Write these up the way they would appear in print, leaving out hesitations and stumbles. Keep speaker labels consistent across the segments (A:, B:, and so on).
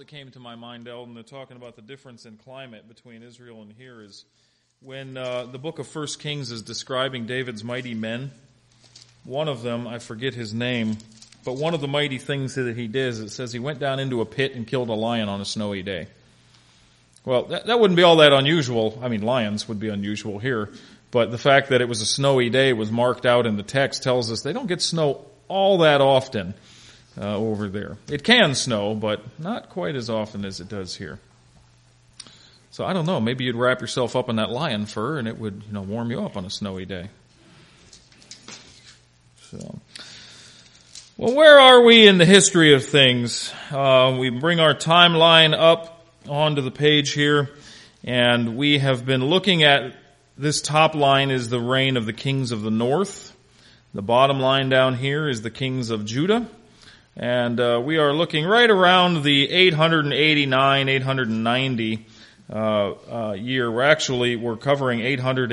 A: That came to my mind, Eldon, they're talking about the difference in climate between Israel and here is when the book of 1 Kings is describing David's mighty men, one of them, I forget his name, but one of the mighty things that he did is it says he went down into a pit and killed a lion on a snowy day. Well, that wouldn't be all that unusual. I mean, lions would be unusual here, but the fact that it was a snowy day was marked out in the text tells us they don't get snow all that often over there. It can snow, but not quite as often as it does here. So I don't know, maybe you'd wrap yourself up in that lion fur and it would, warm you up on a snowy day. So, well, where are we in the history of things? We bring our timeline up onto the page here, and we have been looking at this top line is the reign of the kings of the north. The bottom line down here is the kings of Judah. And we are looking right around the 889, 890 year. We're covering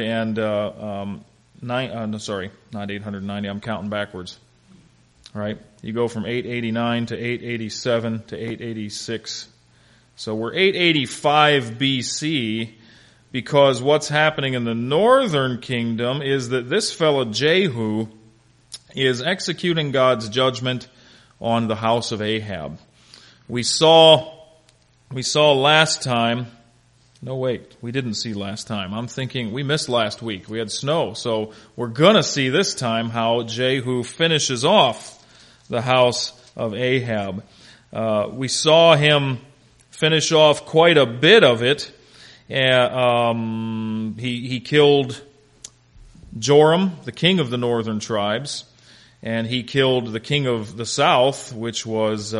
A: 890, I'm counting backwards. All right? You go from 889 to 887 to 886. So we're 885 BC because what's happening in the northern kingdom is that this fellow Jehu is executing God's judgment on the house of Ahab. We saw last time, no wait, we didn't see last time. I'm thinking we missed last week. We had snow. So we're gonna see this time how Jehu finishes off the house of Ahab. We saw him finish off quite a bit of it. He killed Joram, the king of the northern tribes. And he killed the king of the south, which was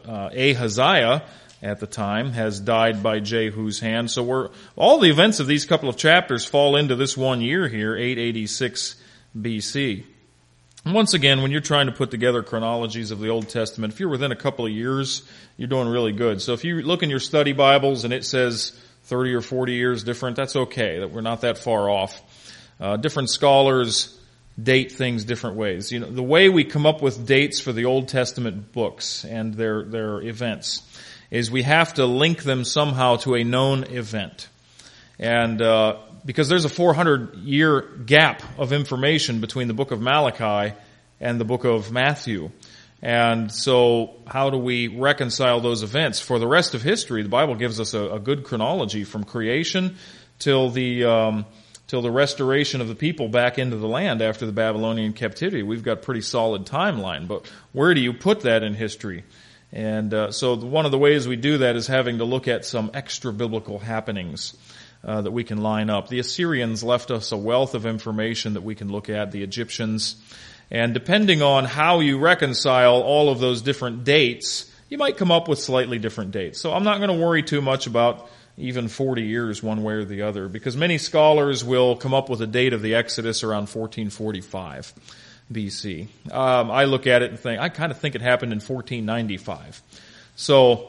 A: Ahaziah at the time, has died by Jehu's hand. So all the events of these couple of chapters fall into this one year here, 886 BC. And once again, when you're trying to put together chronologies of the Old Testament, if you're within a couple of years, you're doing really good. So if you look in your study Bibles and it says 30 or 40 years different, that's okay. That we're not that far off. Different scholars date things different ways. The way we come up with dates for the Old Testament books and their events is we have to link them somehow to a known event. And because there's a 400-year gap of information between the book of Malachi and the book of Matthew. And so how do we reconcile those events? For the rest of history, the Bible gives us a good chronology from creation till the restoration of the people back into the land after the Babylonian captivity. We've got pretty solid timeline, but where do you put that in history? And so one of the ways we do that is having to look at some extra biblical happenings that we can line up. The Assyrians left us a wealth of information that we can look at, the Egyptians, and depending on how you reconcile all of those different dates, you might come up with slightly different dates. So I'm not going to worry too much about even 40 years one way or the other, because many scholars will come up with a date of the Exodus around 1445 BC. I look at it and I kind of think it happened in 1495. So,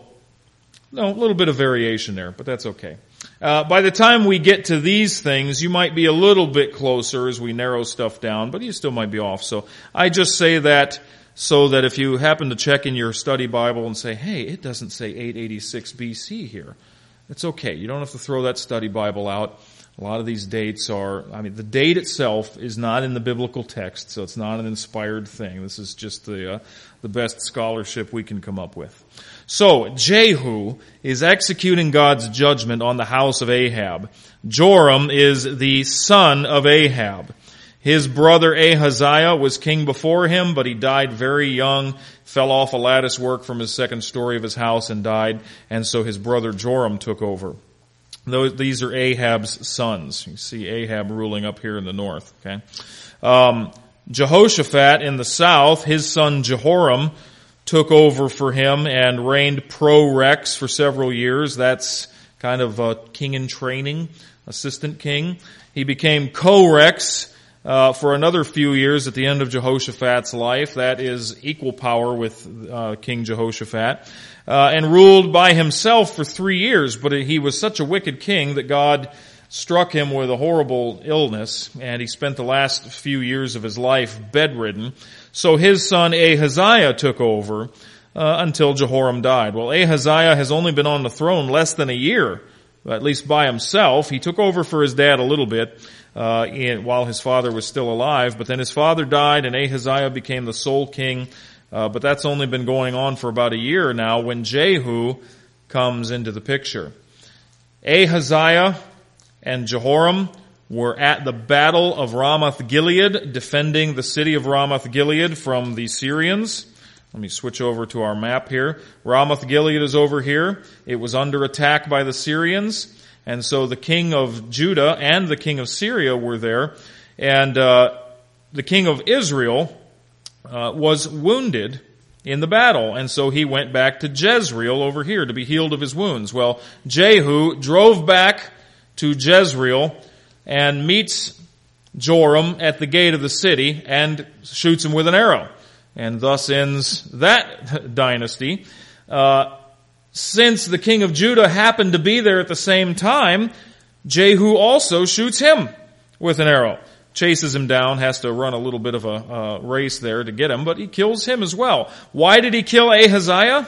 A: a little bit of variation there, but that's okay. By the time we get to these things, you might be a little bit closer as we narrow stuff down, but you still might be off. So I just say that so that if you happen to check in your study Bible and say, hey, it doesn't say 886 BC here, it's okay. You don't have to throw that study Bible out. A lot of these dates the date itself is not in the biblical text, so it's not an inspired thing. This is just the best scholarship we can come up with. So, Jehu is executing God's judgment on the house of Ahab. Joram is the son of Ahab. His brother Ahaziah was king before him, but he died very young, fell off a lattice work from his second story of his house and died, and so his brother Joram took over. These are Ahab's sons. You see Ahab ruling up here in the north, okay? Jehoshaphat in the south, his son Jehoram took over for him and reigned pro-rex for several years. That's kind of a king in training, assistant king. He became co-rex for another few years at the end of Jehoshaphat's life. That is equal power with King Jehoshaphat. And ruled by himself for 3 years, but he was such a wicked king that God struck him with a horrible illness, and he spent the last few years of his life bedridden. So his son Ahaziah took over. until Jehoram died. Well, Ahaziah has only been on the throne less than a year, at least by himself. He took over for his dad a little bit while his father was still alive, but then his father died and Ahaziah became the sole king. But that's only been going on for about a year now when Jehu comes into the picture. Ahaziah and Jehoram were at the battle of Ramoth-Gilead, defending the city of Ramoth-Gilead from the Syrians. Let me switch over to our map here. Ramoth-Gilead is over here. It was under attack by the Syrians, and so the king of Judah and the king of Syria were there, and the king of Israel was wounded in the battle, and so he went back to Jezreel over here to be healed of his wounds. Well, Jehu drove back to Jezreel and meets Joram at the gate of the city and shoots him with an arrow. And thus ends that dynasty. Since the king of Judah happened to be there at the same time, Jehu also shoots him with an arrow. Chases him down, has to run a little bit of a race there to get him, but he kills him as well. Why did he kill Ahaziah?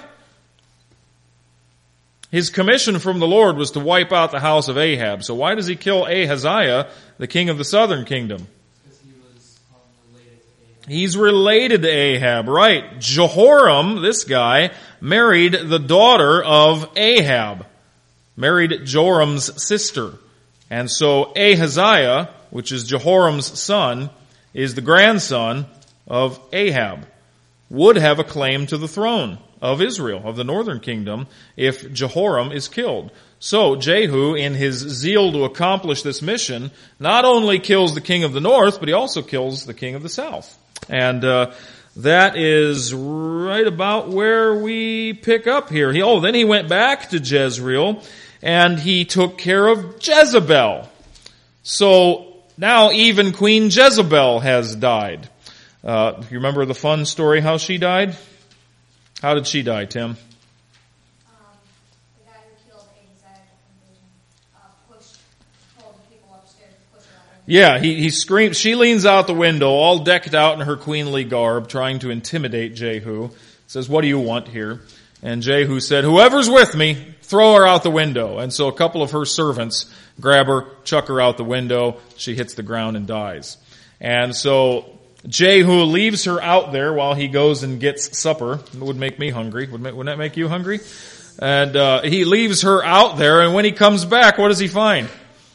A: His commission from the Lord was to wipe out the house of Ahab. So why does he kill Ahaziah, the king of the southern kingdom?
B: Because he was related to Ahab.
A: He's related to Ahab, right. Jehoram, this guy, married the daughter of Ahab. Married Joram's sister. And so Ahaziah, which is Jehoram's son, is the grandson of Ahab, would have a claim to the throne of Israel, of the northern kingdom, if Jehoram is killed. So Jehu, in his zeal to accomplish this mission, not only kills the king of the north, but he also kills the king of the south. And that is right about where we pick up here. Then he went back to Jezreel, and he took care of Jezebel. So now even Queen Jezebel has died. You remember the fun story how she died? How did she die, Tim?
C: The guy who killed Ahaziah told the people upstairs to push her out.
A: Yeah, he screams. She leans out the window, all decked out in her queenly garb, trying to intimidate Jehu. Says, "What do you want here?" And Jehu said, "Whoever's with me, throw her out the window." And so a couple of her servants grab her, chuck her out the window. She hits the ground and dies. And so Jehu leaves her out there while he goes and gets supper. It would make me hungry. Wouldn't that make you hungry? And he leaves her out there, and when he comes back, what does he find?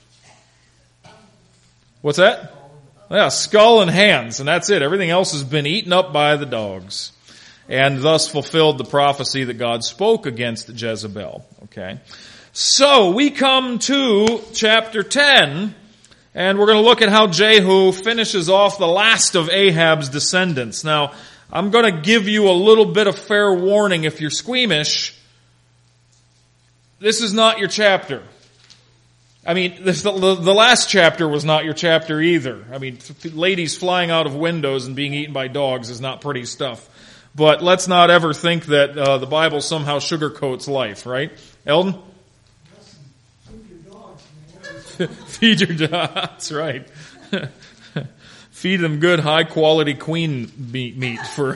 A: What's that? Yeah, skull and hands, and that's it. Everything else has been eaten up by the dogs. And thus fulfilled the prophecy that God spoke against Jezebel. Okay. So we come to chapter 10, and we're going to look at how Jehu finishes off the last of Ahab's descendants. Now, I'm going to give you a little bit of fair warning if you're squeamish. This is not your chapter. I mean, the last chapter was not your chapter either. I mean, ladies flying out of windows and being eaten by dogs is not pretty stuff. But let's not ever think that the Bible somehow sugarcoats life, right? Eldon? Feed your dogs. That's right. Feed them good, high-quality queen meat for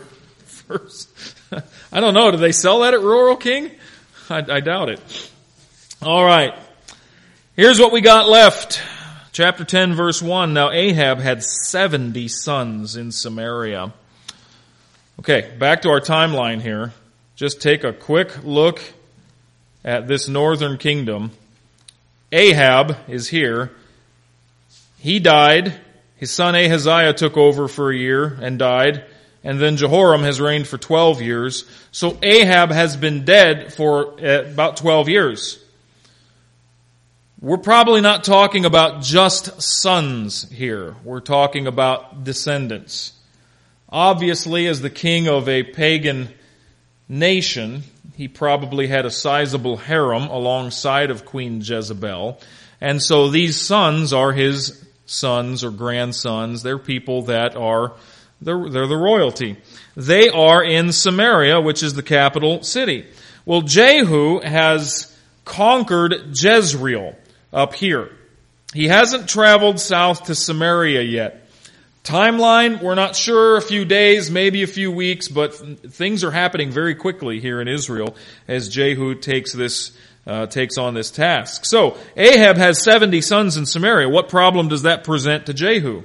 A: I don't know, do they sell that at Rural King? I doubt it. All right. Here's what we got left. Chapter 10, verse 1. Now Ahab had 70 sons in Samaria. Okay, back to our timeline here. Just take a quick look at this northern kingdom. Ahab is here. He died. His son Ahaziah took over for a year and died. And then Jehoram has reigned for 12 years. So Ahab has been dead for about 12 years. We're probably not talking about just sons here. We're talking about descendants. Obviously, as the king of a pagan nation, he probably had a sizable harem alongside of Queen Jezebel. And so these sons are his sons or grandsons. They're people that are, they're the royalty. They are in Samaria, which is the capital city. Well, Jehu has conquered Jezreel up here. He hasn't traveled south to Samaria yet. Timeline, we're not sure, a few days, maybe a few weeks, but things are happening very quickly here in Israel as Jehu takes on this task. So, Ahab has 70 sons in Samaria. What problem does that present to Jehu?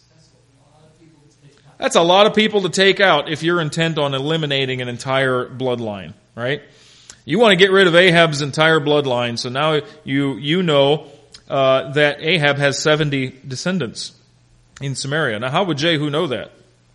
A: That's a lot of people to take out if you're intent on eliminating an entire bloodline, right? You want to get rid of Ahab's entire bloodline, so now you know that Ahab has 70 descendants in Samaria. Now, how would Jehu know that?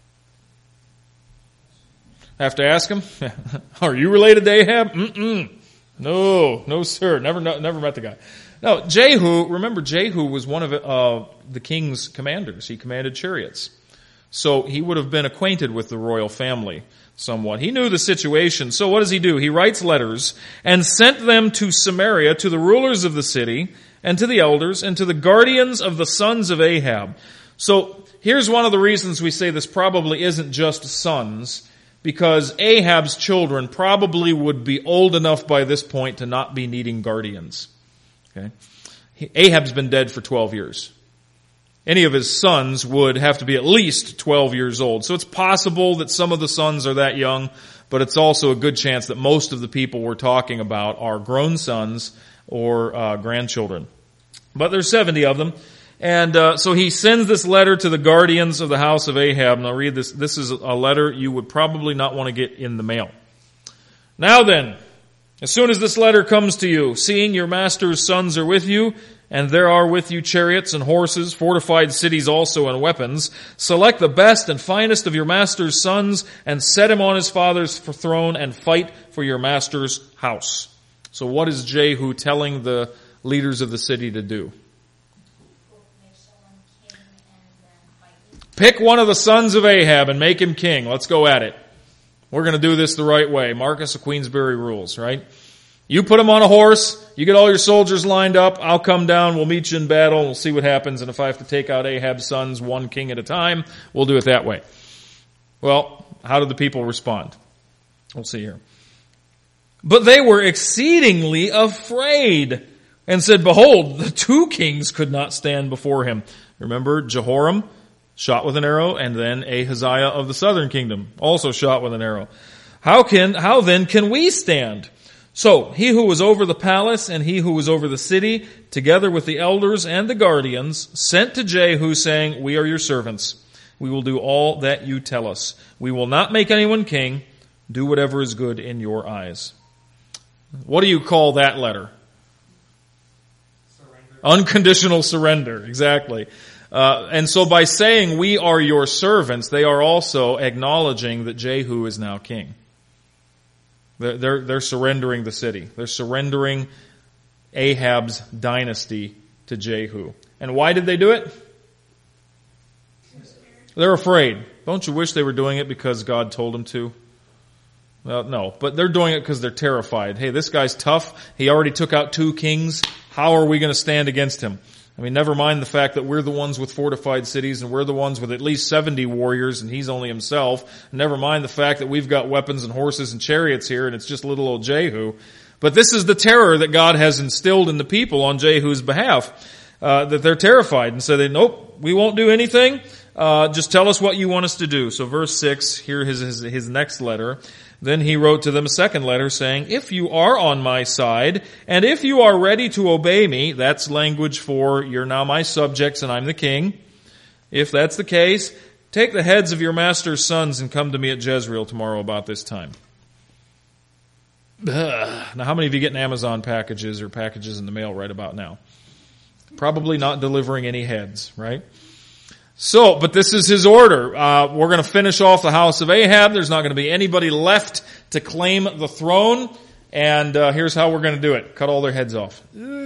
A: Have to ask him? Are you related to Ahab? No, sir. Never met the guy. No, remember Jehu was one of the king's commanders. He commanded chariots. So he would have been acquainted with the royal family somewhat. He knew the situation. So what does he do? He writes letters and sent them to Samaria, to the rulers of the city, and to the elders, and to the guardians of the sons of Ahab. So here's one of the reasons we say this probably isn't just sons, because Ahab's children probably would be old enough by this point to not be needing guardians. Okay? Ahab's been dead for 12 years. Any of his sons would have to be at least 12 years old. So it's possible that some of the sons are that young, but it's also a good chance that most of the people we're talking about are grown sons or grandchildren. But there's 70 of them. And so he sends this letter to the guardians of the house of Ahab. And I'll read this. This is a letter you would probably not want to get in the mail. Now then, as soon as this letter comes to you, seeing your master's sons are with you, and there are with you chariots and horses, fortified cities also, and weapons, select the best and finest of your master's sons, and set him on his father's throne, and fight for your master's house. So what is Jehu telling the leaders of the city to do? Pick one of the sons of Ahab and make him king. Let's go at it. We're going to do this the right way. Marcus of Queensberry rules, right? You put him on a horse, you get all your soldiers lined up, I'll come down, we'll meet you in battle, and we'll see what happens, and if I have to take out Ahab's sons one king at a time, we'll do it that way. Well, how did the people respond? We'll see here. But they were exceedingly afraid, and said, behold, the two kings could not stand before him. Remember Jehoram, shot with an arrow, and then Ahaziah of the southern kingdom, also shot with an arrow. How then can we stand? So, he who was over the palace and he who was over the city, together with the elders and the guardians, sent to Jehu, saying, we are your servants. We will do all that you tell us. We will not make anyone king. Do whatever is good in your eyes. What do you call that letter?
B: Surrender.
A: Unconditional surrender, exactly. And so by saying we are your servants, they are also acknowledging that Jehu is now king. They're surrendering the city. They're surrendering Ahab's dynasty to Jehu. And why did they do it? They're afraid. Don't you wish they were doing it because God told them to? Well, no, but they're doing it because they're terrified. Hey, this guy's tough. He already took out 2 kings. How are we going to stand against him? I mean, never mind the fact that we're the ones with fortified cities and we're the ones with at least 70 warriors and he's only himself. Never mind the fact that we've got weapons and horses and chariots here and it's just little old Jehu. But this is the terror that God has instilled in the people on Jehu's behalf, that they're terrified and say, nope, we won't do anything. Just tell us what you want us to do. So verse 6, here his next letter. Then he wrote to them a second letter saying, if you are on my side, and if you are ready to obey me, that's language for you're now my subjects and I'm the king. If that's the case, take the heads of your master's sons and come to me at Jezreel tomorrow about this time. Now, how many of you getting Amazon packages or packages in the mail right about now? Probably not delivering any heads, right? So, but this is his order. We're going to finish off the house of Ahab. There's not going to be anybody left to claim the throne. And here's how we're going to do it. Cut all their heads off.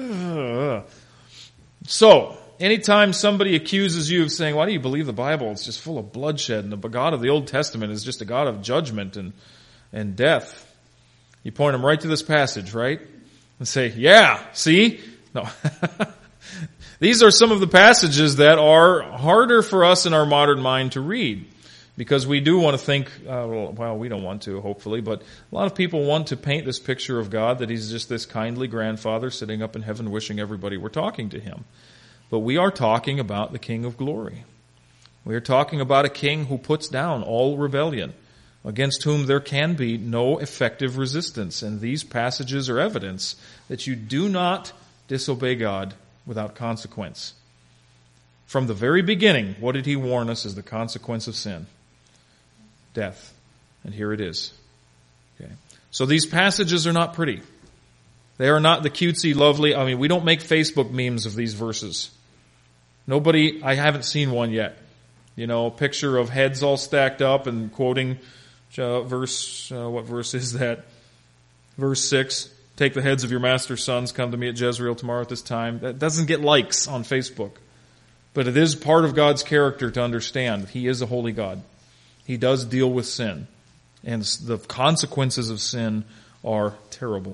A: So, anytime somebody accuses you of saying, why do you believe the Bible? It's just full of bloodshed. And the God of the Old Testament is just a God of judgment and death. You point them right to this passage, right? And say, yeah, see? No. These are some of the passages that are harder for us in our modern mind to read because we do want to think, well, we don't want to, hopefully, but a lot of people want to paint this picture of God that he's just this kindly grandfather sitting up in heaven wishing everybody were talking to him. But we are talking about the King of Glory. We are talking about a king who puts down all rebellion, against whom there can be no effective resistance. And these passages are evidence that you do not disobey God without consequence. From the very beginning, what did he warn us is the consequence of sin? Death. And here it is. Okay. So these passages are not pretty. They are not the cutesy, lovely, we don't make Facebook memes of these verses. I haven't seen one yet. A picture of heads all stacked up and quoting what verse is that? Verse 6. Take the heads of your master's sons, come to me at Jezreel tomorrow at this time. That doesn't get likes on Facebook. But it is part of God's character to understand He is a holy God. He does deal with sin. And the consequences of sin are terrible.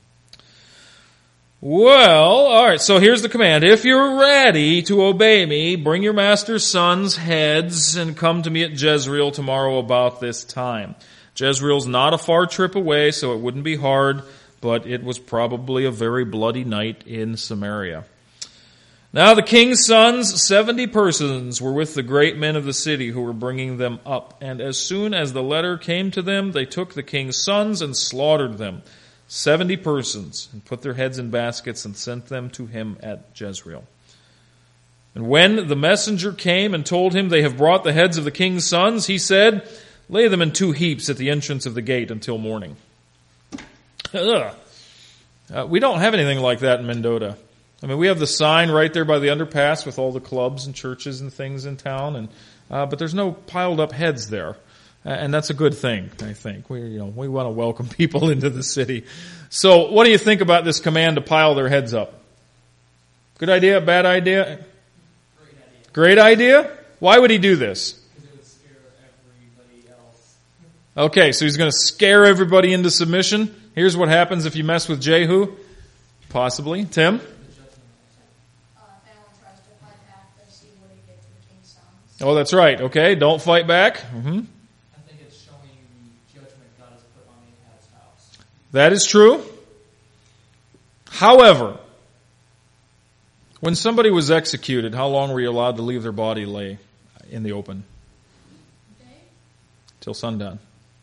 A: Well, alright, so here's the command. If you're ready to obey me, bring your master's sons' heads and come to me at Jezreel tomorrow about this time. Jezreel's not a far trip away, so it wouldn't be hard, but it was probably a very bloody night in Samaria. Now the king's sons, 70 persons, were with the great men of the city who were bringing them up. And as soon as the letter came to them, they took the king's sons and slaughtered them, 70 persons, and put their heads in baskets and sent them to him at Jezreel. And when the messenger came and told him, they have brought the heads of the king's sons, he said, lay them in 2 heaps at the entrance of the gate until morning. We don't have anything like that in Mendota. We have the sign right there by the underpass with all the clubs and churches and things in town, but there's no piled up heads there. And that's a good thing, I think. We want to welcome people into the city. So what do you think about this command to pile their heads up? Good idea? Bad idea?
B: Great idea.
A: Great idea? Why would he do this?
B: Because it would scare everybody else.
A: Okay, so he's going to scare everybody into submission. Here's what happens if you mess with Jehu. Possibly. Tim?
C: If anyone tries to fight back, they see what he did to the king's sons.
A: Oh, that's right. Okay, don't fight back. Mm-hmm.
B: I think it's showing the judgment God has put on Ahab's house.
A: That is true. However, when somebody was executed, how long were you allowed to leave their body lay in the open?
C: Okay?
A: Till sundown.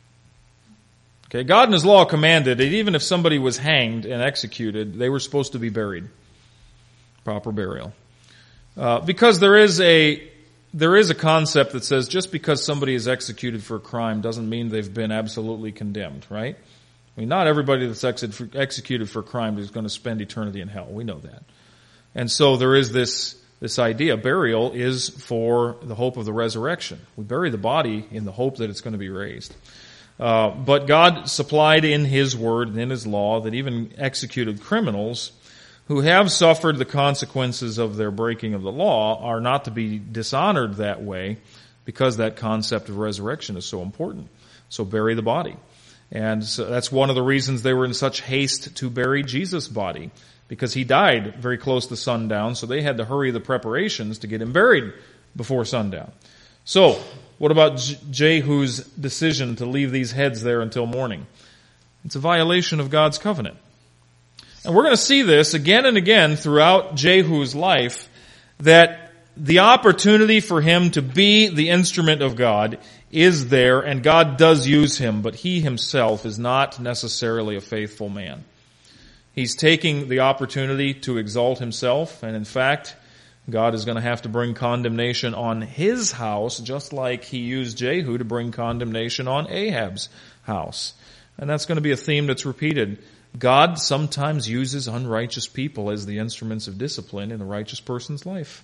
A: Okay, God in His law commanded that even if somebody was hanged and executed, they were supposed to be buried. Proper burial. Because there is a concept that says just because somebody is executed for a crime doesn't mean they've been absolutely condemned, right? Not everybody that's executed for a crime is going to spend eternity in hell. We know that. And so there is this idea. Burial is for the hope of the resurrection. We bury the body in the hope that it's going to be raised. But God supplied in His word and in His law that even executed criminals who have suffered the consequences of their breaking of the law are not to be dishonored that way because that concept of resurrection is so important. So bury the body. And so that's one of the reasons they were in such haste to bury Jesus' body, because He died very close to sundown, so they had to hurry the preparations to get Him buried before sundown. So, what about Jehu's decision to leave these heads there until morning? It's a violation of God's covenant. And we're going to see this again and again throughout Jehu's life, that the opportunity for him to be the instrument of God is there, and God does use him, but he himself is not necessarily a faithful man. He's taking the opportunity to exalt himself, and in fact, God is going to have to bring condemnation on his house, just like He used Jehu to bring condemnation on Ahab's house. And that's going to be a theme that's repeated. God sometimes uses unrighteous people as the instruments of discipline in a righteous person's life.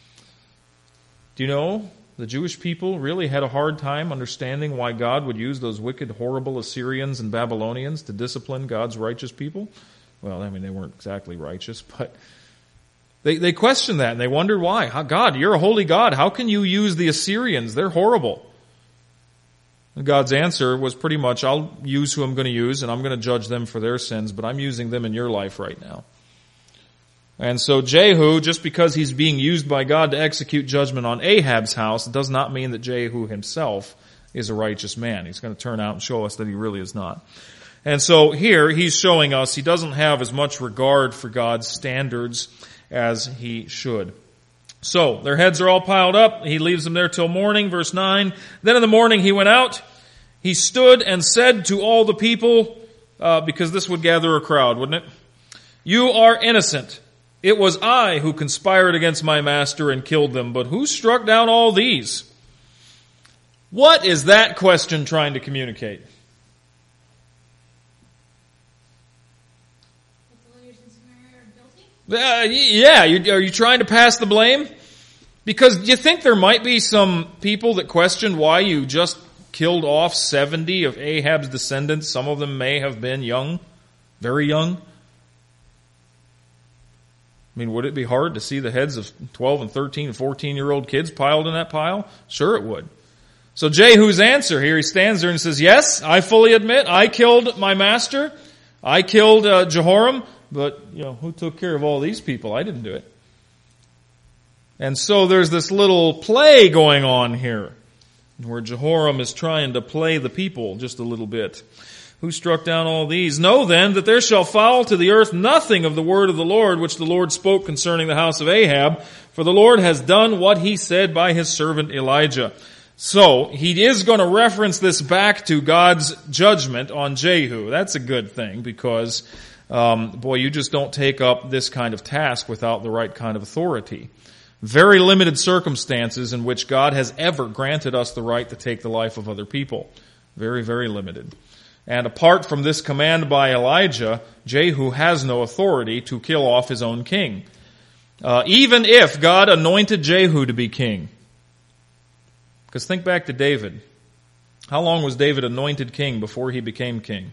A: Do you know the Jewish people really had a hard time understanding why God would use those wicked, horrible Assyrians and Babylonians to discipline God's righteous people? Well, they weren't exactly righteous, but they questioned that, and they wondered why. God, you're a holy God. How can you use the Assyrians? They're horrible. And God's answer was pretty much, I'll use who I'm going to use, and I'm going to judge them for their sins, but I'm using them in your life right now. And so Jehu, just because he's being used by God to execute judgment on Ahab's house, does not mean that Jehu himself is a righteous man. He's going to turn out and show us that he really is not. And so here he's showing us he doesn't have as much regard for God's standards as he should. So, their heads are all piled up. He leaves them there till morning, verse 9. Then in the morning he went out. He stood and said to all the people, because this would gather a crowd, wouldn't it? You are innocent. It was I who conspired against my master and killed them, but who struck down all these? What is that question trying to communicate?
C: The leaders in Samaria are guilty?
A: Are you trying to pass the blame? Because do you think there might be some people that question why you just killed off 70 of Ahab's descendants? Some of them may have been young, very young. I mean, would it be hard to see the heads of 12 and 13 and 14-year-old kids piled in that pile? Sure it would. So Jehu's answer here, he stands there and says, yes, I fully admit I killed my master. I killed Jehoram, but who took care of all these people? I didn't do it. And so there's this little play going on here where Jehoram is trying to play the people just a little bit. Who struck down all these? Know then that there shall fall to the earth nothing of the word of the Lord which the Lord spoke concerning the house of Ahab, for the Lord has done what he said by his servant Elijah. So, he is going to reference this back to God's judgment on Jehu. That's a good thing because, you just don't take up this kind of task without the right kind of authority. Very limited circumstances in which God has ever granted us the right to take the life of other people. Very, very limited. And apart from this command by Elijah, Jehu has no authority to kill off his own king. Even if God anointed Jehu to be king. Because think back to David. How long was David anointed king before he became king?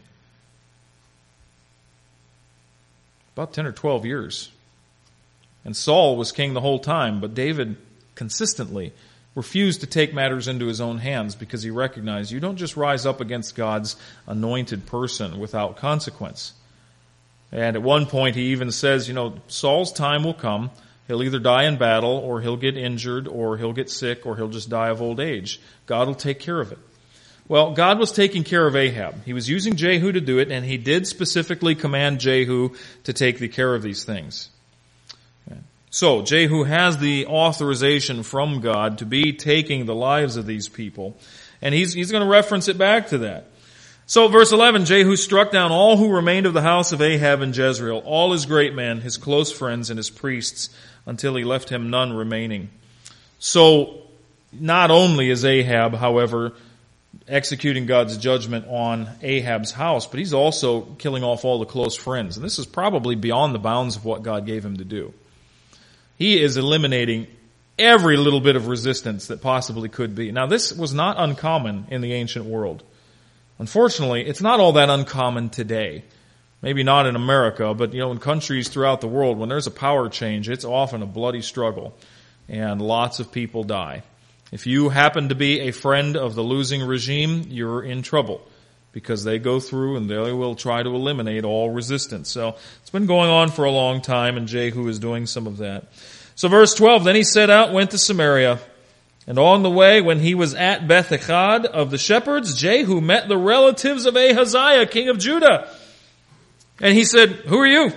A: About 10 or 12 years. And Saul was king the whole time, but David consistently refused to take matters into his own hands because he recognized you don't just rise up against God's anointed person without consequence. And at one point he even says, Saul's time will come. He'll either die in battle, or he'll get injured, or he'll get sick, or he'll just die of old age. God will take care of it. Well, God was taking care of Ahab. He was using Jehu to do it, and he did specifically command Jehu to take the care of these things. So, Jehu has the authorization from God to be taking the lives of these people. And he's going to reference it back to that. So, verse 11, Jehu struck down all who remained of the house of Ahab in Jezreel, all his great men, his close friends, and his priests, until he left him none remaining. So, not only is Ahab, however, executing God's judgment on Ahab's house, but he's also killing off all the close friends. And this is probably beyond the bounds of what God gave him to do. He is eliminating every little bit of resistance that possibly could be. Now, this was not uncommon in the ancient world. Unfortunately, it's not all that uncommon today. Maybe not in America, but in countries throughout the world, when there's a power change, it's often a bloody struggle, and lots of people die. If you happen to be a friend of the losing regime, you're in trouble, because they go through and they will try to eliminate all resistance. So it's been going on for a long time, and Jehu is doing some of that. So verse 12, then he set out, went to Samaria, and on the way, when he was at Beth-Echad of the shepherds, Jehu met the relatives of Ahaziah, king of Judah. And he said, who are you?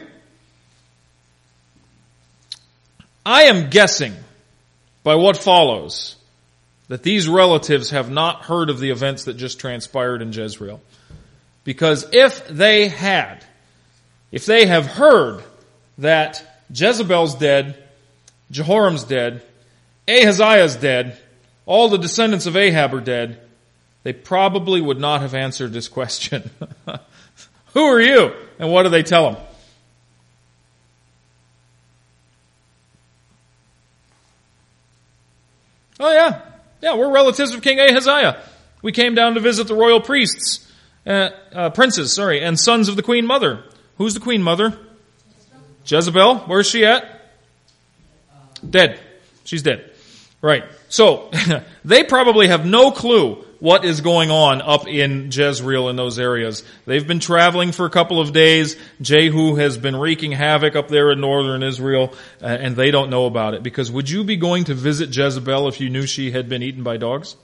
A: I am guessing by what follows that these relatives have not heard of the events that just transpired in Jezreel. Because if they have heard that Jezebel's dead, Jehoram's dead, Ahaziah's dead, all the descendants of Ahab are dead, they probably would not have answered this question. Who are you? And what do they tell him? Oh yeah, we're relatives of King Ahaziah. We came down to visit the royal princes, and sons of the queen mother. Who's the queen mother? Jezebel. Where's she at? Dead. She's dead. Right. So, they probably have no clue what is going on up in Jezreel in those areas. They've been traveling for a couple of days. Jehu has been wreaking havoc up there in northern Israel, and they don't know about it. Because would you be going to visit Jezebel if you knew she had been eaten by dogs?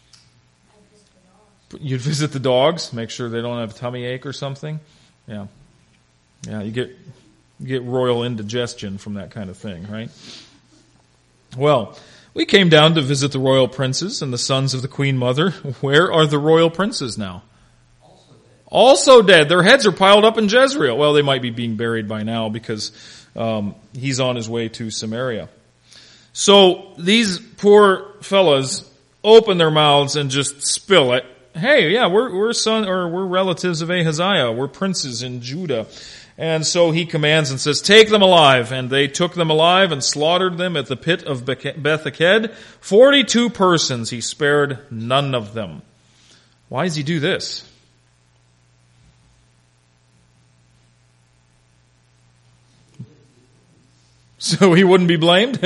A: You'd visit the dogs, make sure they don't have a tummy ache or something. Yeah, you get royal indigestion from that kind of thing, right? Well, we came down to visit the royal princes and the sons of the queen mother. Where are the royal princes now? Also dead. Their heads are piled up in Jezreel. Well, they might be being buried by now because he's on his way to Samaria. So these poor fellas open their mouths and just spill it. Hey, yeah, we're relatives of Ahaziah. We're princes in Judah. And so he commands and says, take them alive. And they took them alive and slaughtered them at the pit of Beth-Eked. 42 persons. He spared none of them. Why does he do this? So he wouldn't be blamed?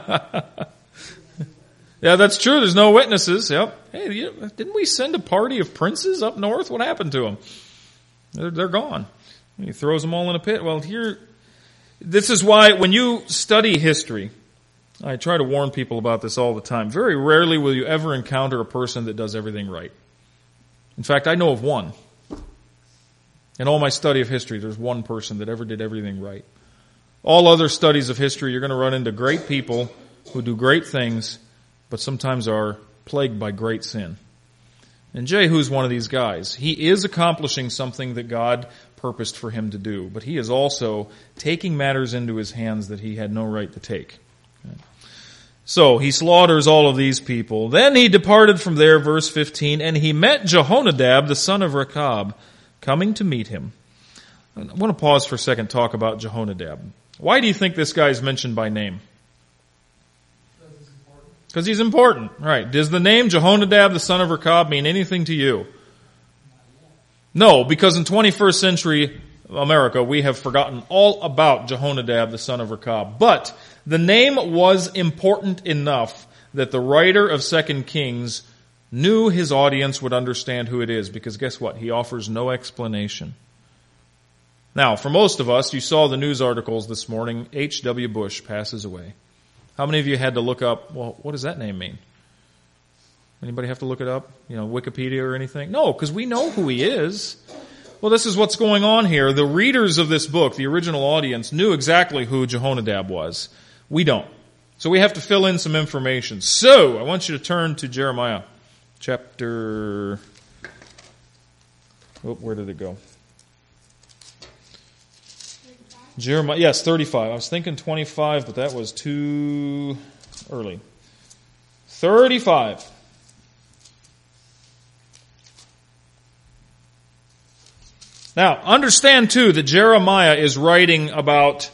A: Yeah, that's true. There's no witnesses. Yep. Hey, didn't we send a party of princes up north? What happened to them? They're gone. He throws them all in a pit. Well, this is why when you study history, I try to warn people about this all the time. Very rarely will you ever encounter a person that does everything right. In fact, I know of one. In all my study of history, there's one person that ever did everything right. All other studies of history, you're going to run into great people who do great things, but sometimes are plagued by great sin. And Jehu's one of these guys. He is accomplishing something that God purposed for him to do, but he is also taking matters into his hands that he had no right to take. So he slaughters all of these people. Then he departed from there, verse 15, and he met Jehonadab, the son of Rechab, coming to meet him. I want to pause for a second, talk about Jehonadab. Why do you think this guy is mentioned by name? Because he's important. Right. Does the name Jehonadab, the son of Rechab, mean anything to you? No, because in 21st century America, we have forgotten all about Jehonadab, the son of Rechab. But the name was important enough that the writer of 2 Kings knew his audience would understand who it is, because guess what? He offers no explanation. Now, for most of us, you saw the news articles this morning, H.W. Bush passes away. How many of you had to look up, well, what does that name mean? Anybody have to look it up? Wikipedia or anything? No, because we know who he is. Well, this is what's going on here. The readers of this book, the original audience, knew exactly who Jehonadab was. We don't. So we have to fill in some information. So, I want you to turn to Jeremiah chapter... where did it go? Jeremiah, yes, 35. I was thinking 25, but that was too early. 35. Now, understand too that Jeremiah is writing about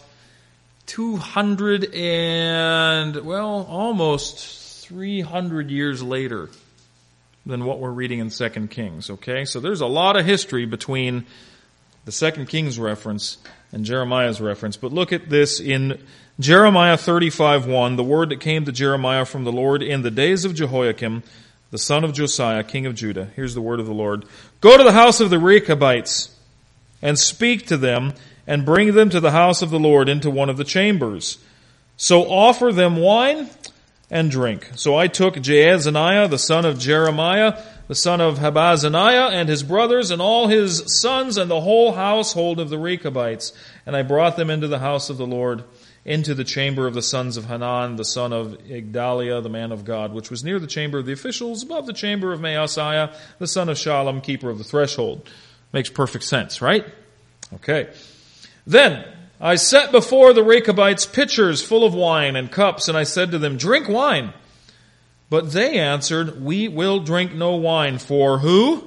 A: almost 300 years later than what we're reading in 2 Kings, okay? So there's a lot of history between the 2 Kings reference and Jeremiah's reference. But look at this in Jeremiah 35:1, the word that came to Jeremiah from the Lord in the days of Jehoiakim, the son of Josiah, king of Judah. Here's the word of the Lord. Go to the house of the Rechabites and speak to them and bring them to the house of the Lord into one of the chambers. So offer them wine and drink. So I took Jaazaniah, the son of Jeremiah, the son of Habazaniah, and his brothers, and all his sons, and the whole household of the Rechabites. And I brought them into the house of the Lord, into the chamber of the sons of Hanan, the son of Igdaliah, the man of God, which was near the chamber of the officials, above the chamber of Maaseiah, the son of Shallum, keeper of the threshold. Makes perfect sense, right? Okay. Then I set before the Rechabites pitchers full of wine and cups, and I said to them, drink wine. But they answered, we will drink no wine. For who?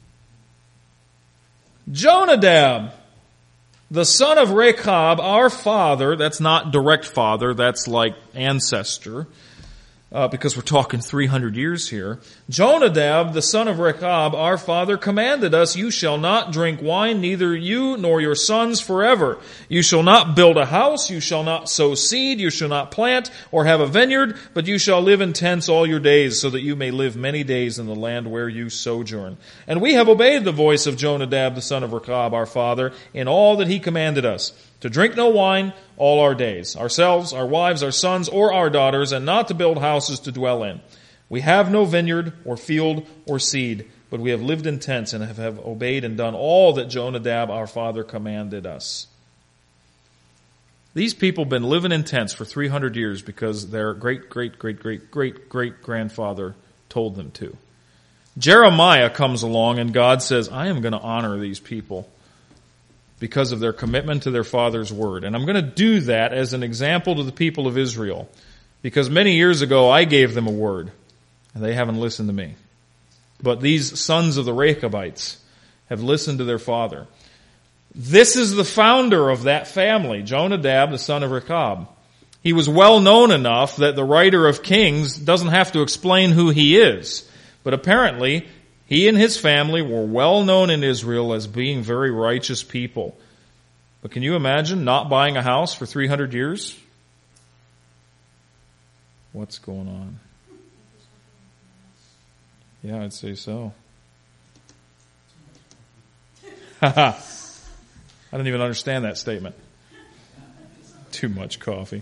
A: Jonadab, the son of Rechab, our father. That's not direct father, that's like ancestor, because we're talking 300 years here. Jonadab, the son of Rechab, our father, commanded us, you shall not drink wine, neither you nor your sons forever. You shall not build a house, you shall not sow seed, you shall not plant or have a vineyard, but you shall live in tents all your days, so that you may live many days in the land where you sojourn. And we have obeyed the voice of Jonadab, the son of Rechab, our father, in all that he commanded us, to drink no wine all our days, ourselves, our wives, our sons, or our daughters, and not to build houses to dwell in. We have no vineyard or field or seed, but we have lived in tents and have obeyed and done all that Jonadab our father commanded us. These people have been living in tents for 300 years because their great-great-great-great-great-grandfather told them to. Jeremiah comes along and God says, I am going to honor these people because of their commitment to their father's word. And I'm going to do that as an example to the people of Israel. Because many years ago I gave them a word and they haven't listened to me. But these sons of the Rechabites have listened to their father. This is the founder of that family, Jonadab, the son of Rechab. He was well known enough that the writer of Kings doesn't have to explain who he is. But apparently, he and his family were well known in Israel as being very righteous people. But can you imagine not buying a house for 300 years? What's going on? Yeah, I'd say so. I don't even understand that statement. Too much coffee.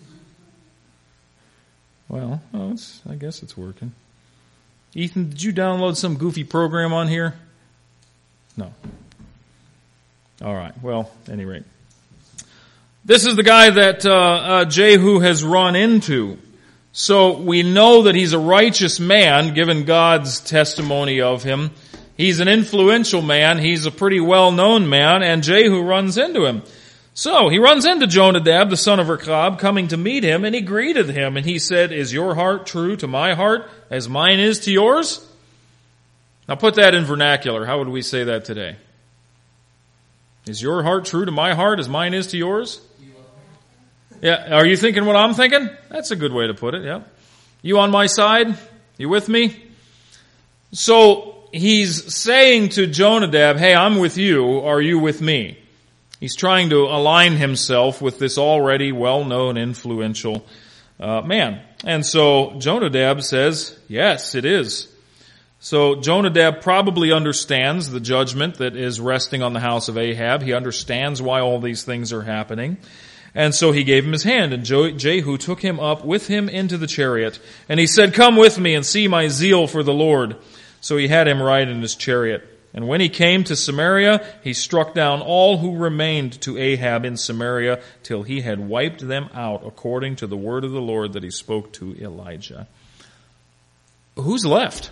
A: Well, I guess it's working. Ethan, did you download some goofy program on here? No. All right. Well, at any rate. This is the guy that Jehu has run into. So we know that he's a righteous man, given God's testimony of him. He's an influential man. He's a pretty well-known man, and Jehu runs into him. So he runs into Jonadab, the son of Rechab, coming to meet him, and he greeted him, and he said, is your heart true to my heart as mine is to yours? Now put that in vernacular. How would we say that today? Is your heart true to my heart as mine is to yours? Yeah, are you thinking what I'm thinking? That's a good way to put it, yeah. You on my side? You with me? So he's saying to Jonadab, hey, I'm with you. Are you with me? He's trying to align himself with this already well-known, influential man. And so Jonadab says, yes, it is. So Jonadab probably understands the judgment that is resting on the house of Ahab. He understands why all these things are happening. And so he gave him his hand, and Jehu took him up with him into the chariot. And he said, come with me and see my zeal for the Lord. So he had him ride in his chariot. And when he came to Samaria, he struck down all who remained to Ahab in Samaria till he had wiped them out according to the word of the Lord that he spoke to Elijah. Who's left?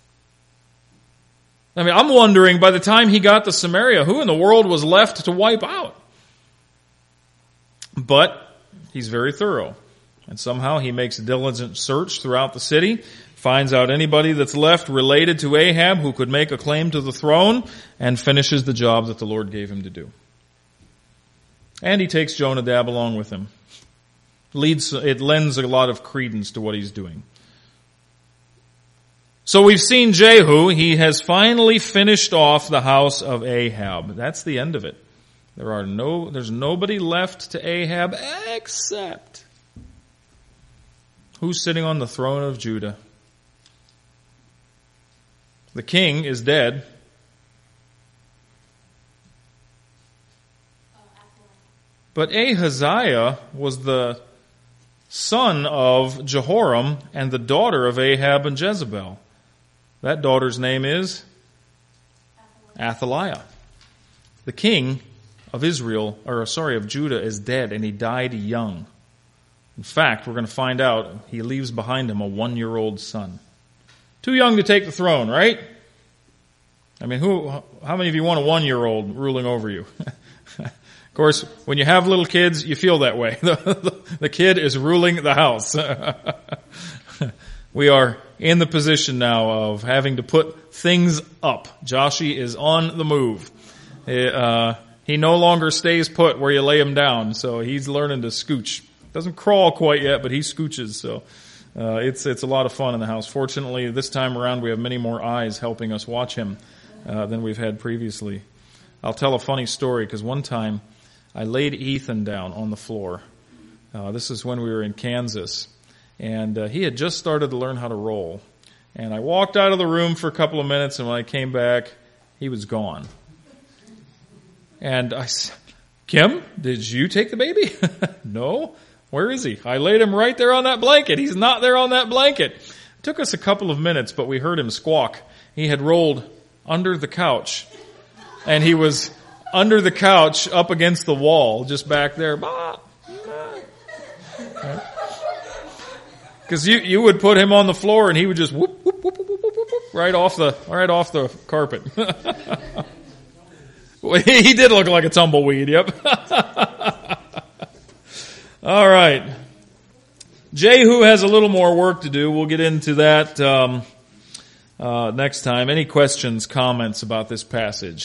A: I mean, I'm wondering by the time he got to Samaria, who in the world was left to wipe out? But he's very thorough. And somehow he makes a diligent search throughout the city, finds out anybody that's left related to Ahab who could make a claim to the throne, and finishes the job that the Lord gave him to do. And he takes Jonadab along with him. It lends a lot of credence to what he's doing. So we've seen Jehu. He has finally finished off the house of Ahab. That's the end of it. There's nobody left to Ahab except who's sitting on the throne of Judah. The king is dead. But Ahaziah was the son of Jehoram and the daughter of Ahab and Jezebel. That daughter's name is Athaliah. The king of of Judah is dead, and he died young. In fact, we're going to find out he leaves behind him a 1-year-old son. Too young to take the throne, right? I mean, how many of you want a 1-year-old ruling over you? Of course, when you have little kids, you feel that way. The kid is ruling the house. We are in the position now of having to put things up. Joshie is on the move. He no longer stays put where you lay him down, so he's learning to scooch. Doesn't crawl quite yet, but he scooches, so it's a lot of fun in the house. Fortunately, this time around we have many more eyes helping us watch him than we've had previously. I'll tell a funny story, because one time I laid Ethan down on the floor. This is when we were in Kansas, and he had just started to learn how to roll. And I walked out of the room for a couple of minutes, and when I came back, he was gone. And I said, Kim, did you take the baby? No. Where is he? I laid him right there on that blanket. He's not there on that blanket. It took us a couple of minutes, but we heard him squawk. He had rolled under the couch, and he was under the couch up against the wall, just back there. Bah! Because you would put him on the floor and he would just whoop, whoop, whoop, whoop, whoop, whoop, whoop, right off the carpet. He did look like a tumbleweed, yep. All right. Jehu has a little more work to do. We'll get into that next time. Any questions, comments about this passage?